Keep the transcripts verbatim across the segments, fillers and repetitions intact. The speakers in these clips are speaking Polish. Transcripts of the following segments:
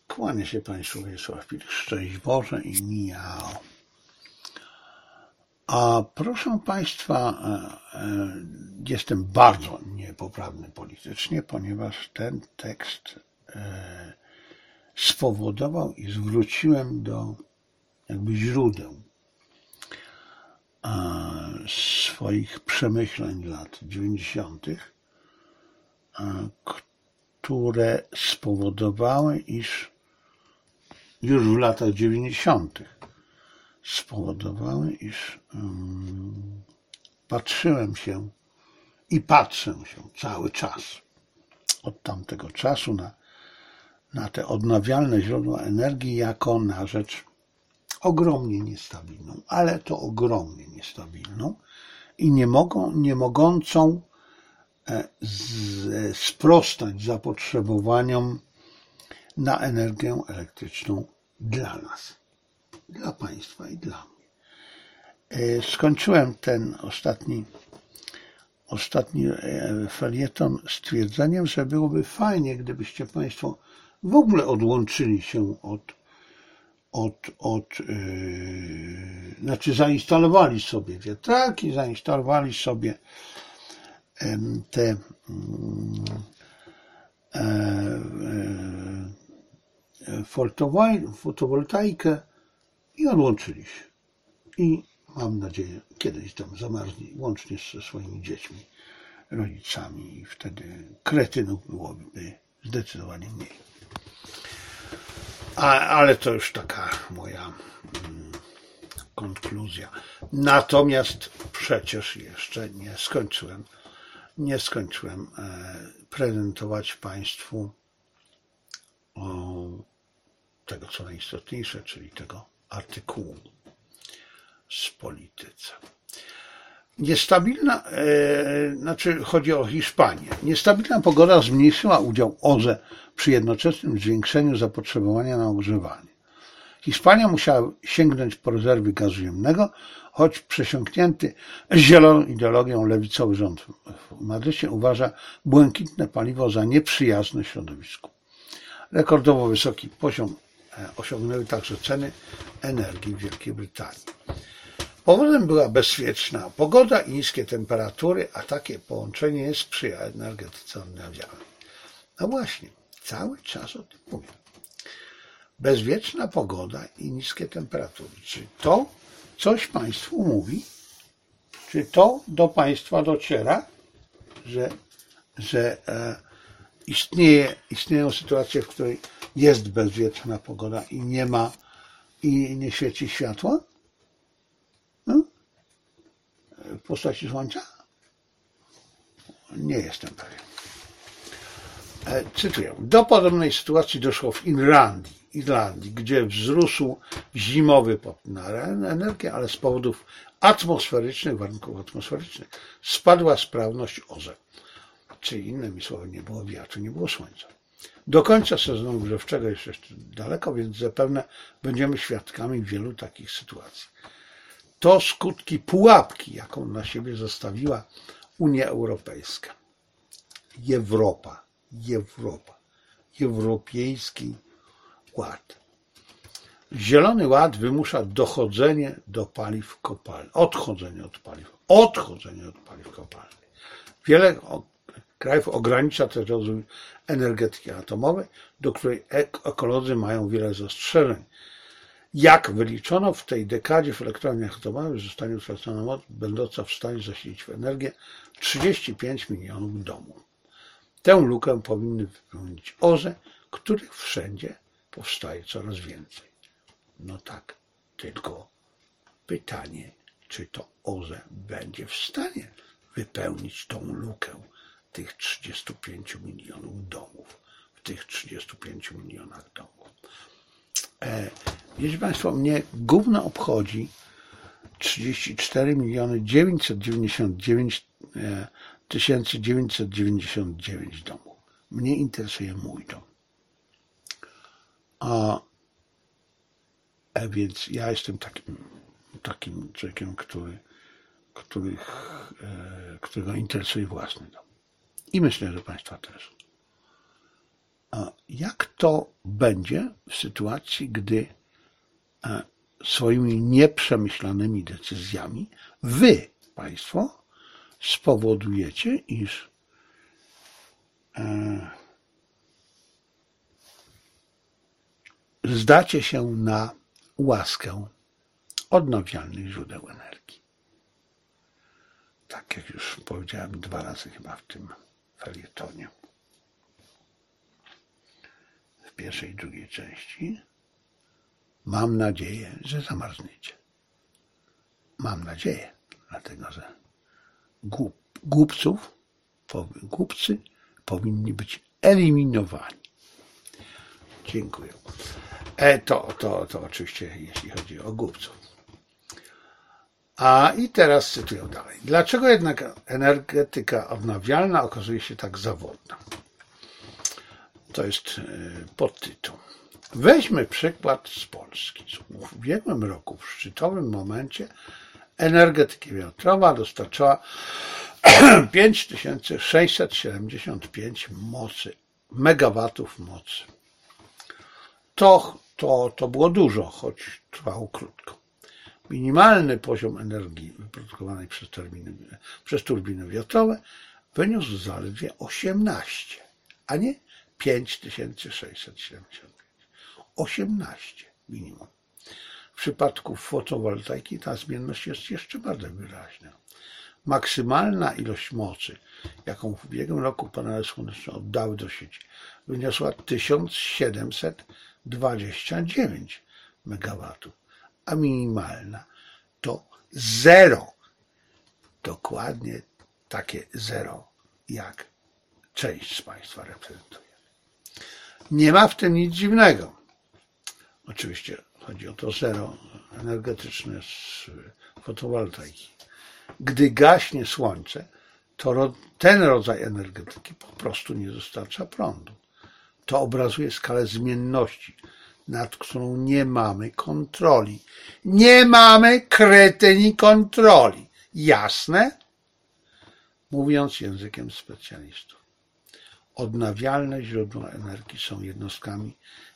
Kłania się Państwu Wiesław Pilch, szczęść Boże i mijał. A proszę Państwa, jestem bardzo niepoprawny politycznie, ponieważ ten tekst spowodował i zwróciłem do jakby źródeł swoich przemyśleń lat dziewięćdziesiątych, które spowodowały, iż już w latach dziewięćdziesiątych spowodowały, iż um, patrzyłem się i patrzę się cały czas od tamtego czasu na, na te odnawialne źródła energii jako na rzecz ogromnie niestabilną, ale to ogromnie niestabilną i nie mogą, nie mogącą z, sprostać zapotrzebowaniom na energię elektryczną dla nas, dla Państwa i dla mnie. Skończyłem ten ostatni, ostatni felieton stwierdzeniem, że byłoby fajnie, gdybyście Państwo w ogóle odłączyli się od, od, od yy, znaczy zainstalowali sobie wiatraki, zainstalowali sobie yy, te yy, yy, fotowoltaikę i odłączyli się. I mam nadzieję, kiedyś tam zamarznie, łącznie ze swoimi dziećmi, rodzicami i wtedy kretynów byłoby zdecydowanie mniej. A, ale to już taka moja mm, konkluzja. Natomiast przecież jeszcze nie skończyłem, nie skończyłem e, prezentować Państwu o, tego, co najistotniejsze, czyli tego artykułu z Polityce. Niestabilna, e, znaczy chodzi o Hiszpanię. Niestabilna pogoda zmniejszyła udział O Z E przy jednoczesnym zwiększeniu zapotrzebowania na ogrzewanie. Hiszpania musiała sięgnąć po rezerwy gazu ziemnego, choć przesiąknięty zieloną ideologią lewicowy rząd w Madrycie uważa błękitne paliwo za nieprzyjazne środowisku. Rekordowo wysoki poziom osiągnęły także ceny energii w Wielkiej Brytanii. Powodem była bezpieczna pogoda i niskie temperatury, a takie połączenie nie sprzyja energetyce odnawialnej. No właśnie, cały czas o tym mówię. Bezwieczna pogoda i niskie temperatury. Czy to coś Państwu mówi? Czy to do Państwa dociera, że, że e, istnieje, istnieją sytuacje, w której jest bezwieczna pogoda i nie ma, i nie świeci światła? No? W postaci słońca? Nie jestem pewien. Cytuję. Do podobnej sytuacji doszło w Irlandii, Irlandii, gdzie wzrósł zimowy popyt na energię, ale z powodów atmosferycznych, warunków atmosferycznych, spadła sprawność O Z E. Czyli innymi słowy, nie było wiatru, nie było słońca. Do końca sezonu grzewczego jeszcze daleko, więc zapewne będziemy świadkami wielu takich sytuacji. To skutki pułapki, jaką na siebie zostawiła Unia Europejska. Europa, Europa, Europejski Ład. Zielony Ład wymusza dochodzenie do paliw kopalnych, odchodzenie od paliw, odchodzenie od paliw kopalnych. Wiele krajów ogranicza też rozwój energetyki atomowej, do której ekolodzy mają wiele zastrzeżeń. Jak wyliczono, w tej dekadzie w elektrowniach atomowych zostanie utracona moc, będąca w stanie zasilić w energię trzydzieści pięć milionów domów. Tę lukę powinny wypełnić O Z E, których wszędzie powstaje coraz więcej. No tak, tylko pytanie, czy to O Z E będzie w stanie wypełnić tą lukę tych trzydziestu pięciu milionów domów, w tych trzydziestu pięciu milionach domów. E, wiecie Państwo, mnie gówno obchodzi trzydzieści cztery miliony dziewięćset dziewięćdziesiąt dziewięć tysięcy dziewięćset dziewięćdziesiąt dziewięć domów. Mnie interesuje mój dom. A, a więc ja jestem takim, takim człowiekiem, który, których, e, którego interesuje własny dom. I myślę, że Państwa też. A jak to będzie w sytuacji, gdy swoimi nieprzemyślanymi decyzjami wy, państwo, spowodujecie, iż e, zdacie się na łaskę odnawialnych źródeł energii. Tak jak już powiedziałem dwa razy chyba w tym felietonie. W pierwszej i drugiej części. Mam nadzieję, że zamarzniecie. Mam nadzieję, dlatego że głup, głupców, głupcy powinni być eliminowani. Dziękuję. E, to, to, to oczywiście jeśli chodzi o głupców. A i teraz cytuję dalej. Dlaczego jednak energetyka odnawialna okazuje się tak zawodna? To jest podtytuł. Weźmy przykład z Polski. W ubiegłym roku w szczytowym momencie energetyka wiatrowa dostarczała pięć tysięcy sześćset siedemdziesiąt pięć mocy, megawatów mocy. To, to, to było dużo, choć trwało krótko. Minimalny poziom energii wyprodukowanej przez, terminy, przez turbiny wiatrowe wyniósł zaledwie osiemnaście, a nie pięć tysięcy sześćset siedemdziesiąt pięć. osiemnaście minimum. W przypadku fotowoltaiki ta zmienność jest jeszcze bardziej wyraźna. Maksymalna ilość mocy, jaką w ubiegłym roku panele słoneczne oddały do sieci, wyniosła tysiąc siedemset dwadzieścia dziewięć megawatów, a minimalna to zero. Dokładnie takie zero, jak część z Państwa reprezentuje. Nie ma w tym nic dziwnego. Oczywiście chodzi o to zero energetyczne z fotowoltaiki. Gdy gaśnie słońce, to ten rodzaj energetyki po prostu nie dostarcza prądu. To obrazuje skalę zmienności, nad którą nie mamy kontroli. Nie mamy kretyni kontroli. Jasne? Mówiąc językiem specjalistów. Odnawialne źródła energii są jednostkami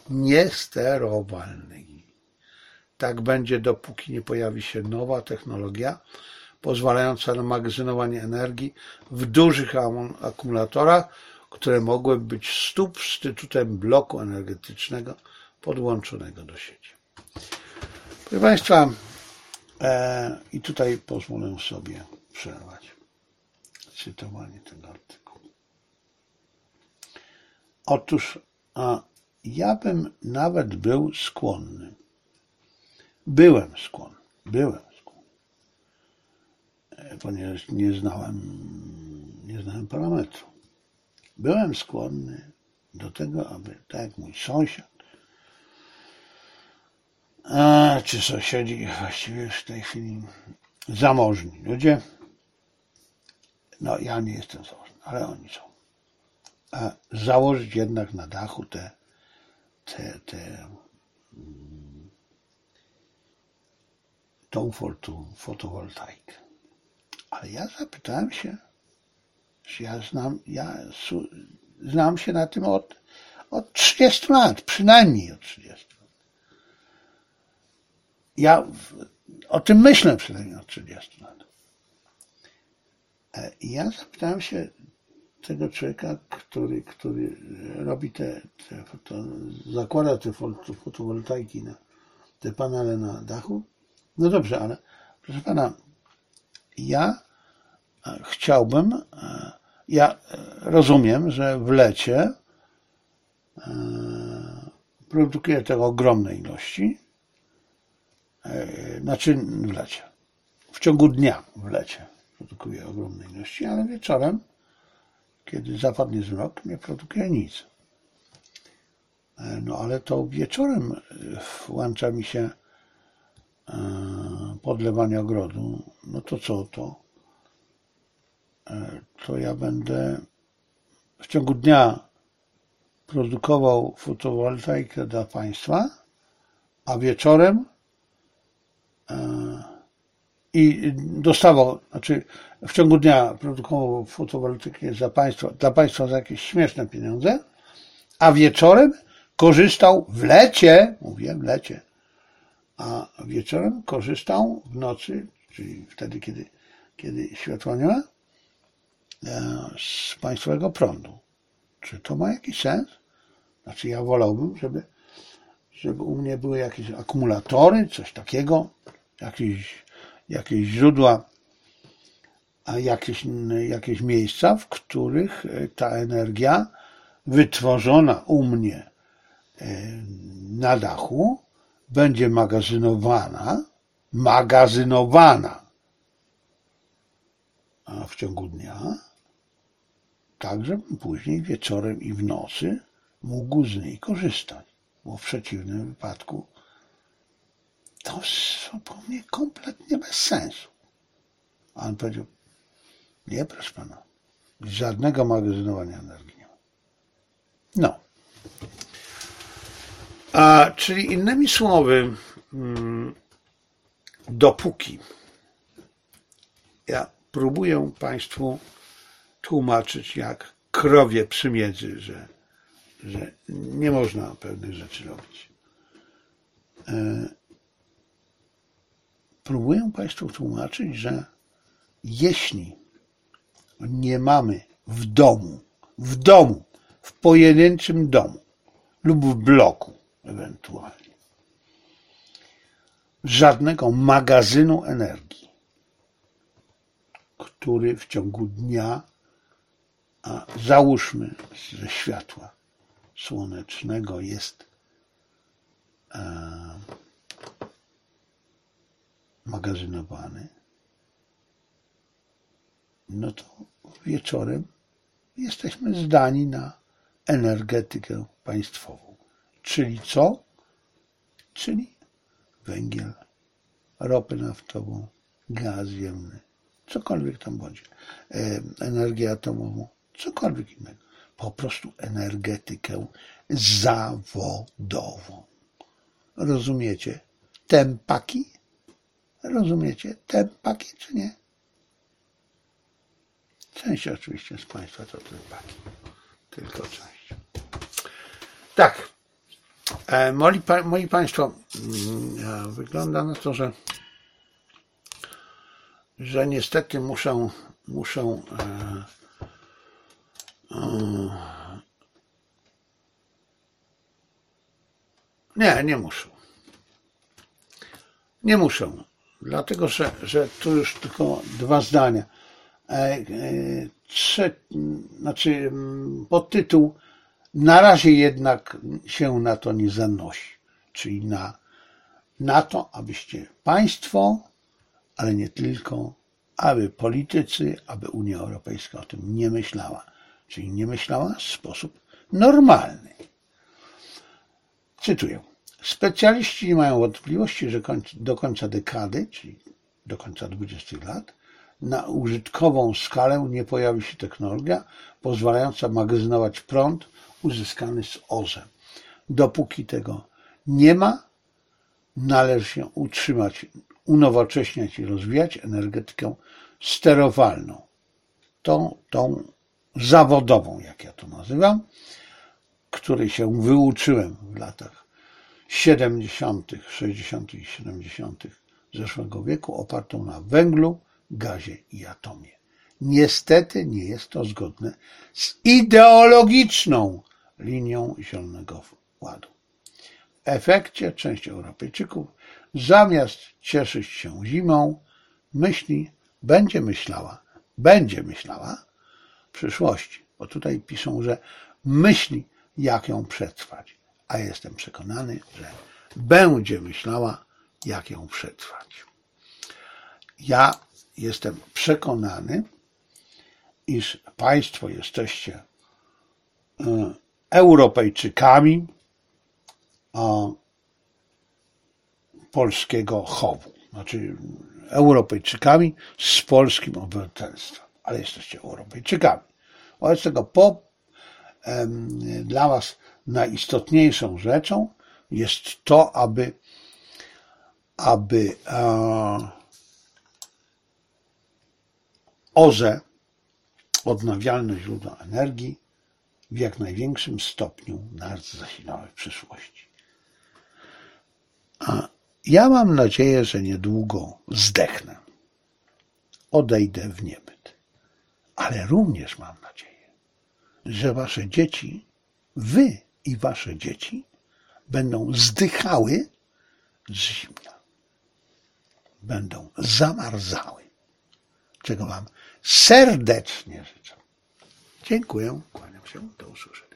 niesterowalnymi. Tak będzie, dopóki nie pojawi się nowa technologia pozwalająca na magazynowanie energii w dużych akumulatorach, które mogłyby być substytutem bloku energetycznego podłączonego do sieci. Proszę Państwa, e, i tutaj pozwolę sobie przerwać cytowanie tego artykułu. Otóż a ja bym nawet był skłonny, byłem skłonny, byłem skłonny, ponieważ nie znałem, nie znałem parametru. Byłem skłonny do tego, aby, tak jak mój sąsiad, a, czy sąsiedzi właściwie w tej chwili zamożni ludzie, no ja nie jestem zamożny, ale oni są, a założyć jednak na dachu te, te, te tą fotowoltaikę. Ale ja zapytałem się, że ja znam, ja znam się na tym od, od trzydziestu lat, przynajmniej od trzydziestu lat. Ja o tym myślę przynajmniej od trzydziestu lat. I ja zapytałem się tego człowieka, który, który robi te, te to zakłada te fotowoltaiki na te panele na dachu. No dobrze, ale proszę pana, ja chciałbym, ja rozumiem, że w lecie produkuję tego ogromne ilości, znaczy w lecie, w ciągu dnia w lecie produkuję ogromne ilości, ale wieczorem, kiedy zapadnie zmrok, nie produkuję nic. No ale to wieczorem włącza mi się podlewanie ogrodu, no to co to? To ja będę w ciągu dnia produkował fotowoltaikę dla państwa, a wieczorem i dostawał, znaczy w ciągu dnia produkował fotowoltaikę za państwa, dla państwa za jakieś śmieszne pieniądze, a wieczorem korzystał w lecie, mówię w lecie, a wieczorem korzystał w nocy, czyli wtedy, kiedy, kiedy światła nie ma, z państwowego prądu. Czy to ma jakiś sens? Znaczy ja wolałbym, żeby, żeby u mnie były jakieś akumulatory, coś takiego, jakieś, jakieś źródła, a jakieś, jakieś miejsca, w których ta energia wytworzona u mnie na dachu będzie magazynowana, magazynowana w ciągu dnia, tak żebym później wieczorem i w nocy mógł z niej korzystać, bo w przeciwnym wypadku to zupełnie kompletnie bez sensu. A on powiedział, nie, proszę pana, żadnego magazynowania energii nie ma. No. A, czyli innymi słowy, dopóki ja próbuję państwu tłumaczyć jak krowie przymierzy, że, że nie można pewnych rzeczy robić. Próbuję państwu tłumaczyć, że jeśli nie mamy w domu, w domu, w pojedynczym domu lub w bloku ewentualnie żadnego magazynu energii, który w ciągu dnia, a załóżmy ze światła słonecznego jest e, magazynowany, no to wieczorem jesteśmy zdani na energetykę państwową. Czyli co? Czyli węgiel, ropę naftową, gaz ziemny, cokolwiek tam będzie, energię atomową, cokolwiek innego. Po prostu energetykę zawodową. Rozumiecie? Tempaki? Rozumiecie? Tempaki czy nie? Część oczywiście z państwa to tempaki. Tylko część. Tak. Moi, moi Państwo, wygląda na to, że że niestety muszę muszę e, e, nie, nie muszę. Nie muszę. Dlatego, że, że tu już tylko dwa zdania. E, e, trzy, znaczy podtytuł na razie jednak się na to nie zanosi. Czyli na, na to, abyście Państwo, ale nie tylko, aby politycy, aby Unia Europejska o tym nie myślała. Czyli nie myślała w sposób normalny. Cytuję. Specjaliści nie mają wątpliwości, że do końca dekady, czyli do końca dwudziestu lat, na użytkową skalę nie pojawi się technologia pozwalająca magazynować prąd uzyskany z O Z E. Dopóki tego nie ma, należy się utrzymać, unowocześniać i rozwijać energetykę sterowalną. Tą, tą zawodową, jak ja to nazywam, której się wyuczyłem w latach siedemdziesiątych, sześćdziesiątych i siedemdziesiątych zeszłego wieku, opartą na węglu, gazie i atomie. Niestety nie jest to zgodne z ideologiczną linią Zielonego Ładu. W efekcie część Europejczyków zamiast cieszyć się zimą, myśli, będzie myślała, będzie myślała w przyszłości. Bo tutaj piszą, że myśli, jak ją przetrwać. A jestem przekonany, że będzie myślała, jak ją przetrwać. Ja jestem przekonany, iż Państwo jesteście Europejczykami polskiego chowu. Znaczy Europejczykami z polskim obywatelstwem. Ale jesteście Europejczykami. Wobec tego po, em, dla Was najistotniejszą rzeczą jest to, aby, aby e, O Z E, odnawialne źródła energii, w jak największym stopniu nas zasilały w przyszłości. A ja mam nadzieję, że niedługo zdechnę, odejdę w niebyt. Ale również mam nadzieję, że wasze dzieci, wy i wasze dzieci będą zdychały z zimna. Będą zamarzały, czego wam serdecznie życzę. Dziękuję, kłaniam się, do usłyszenia.